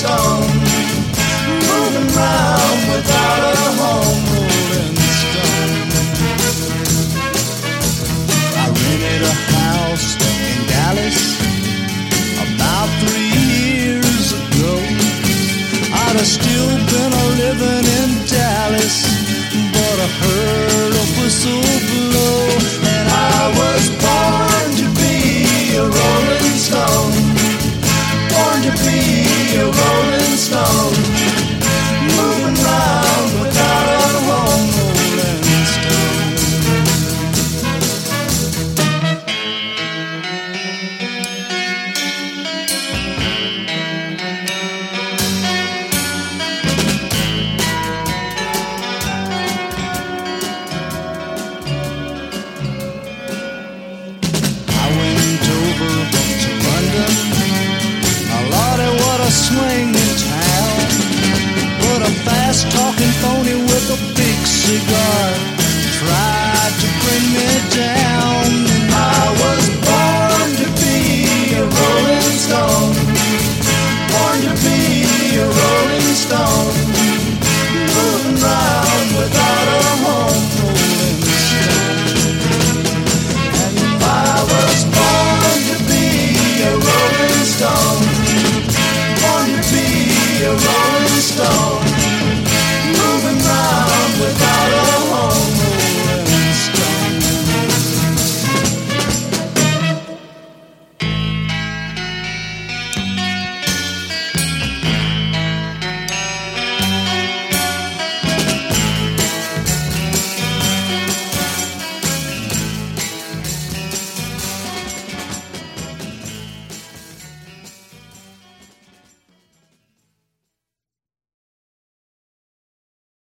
stone, moving round without a home. Rolling stone. I rented a house in Dallas about 3 years ago. I'd have still been living in Dallas, but I heard a whistle blow, and I was born to be a rolling stone. Born to be a rolling stone.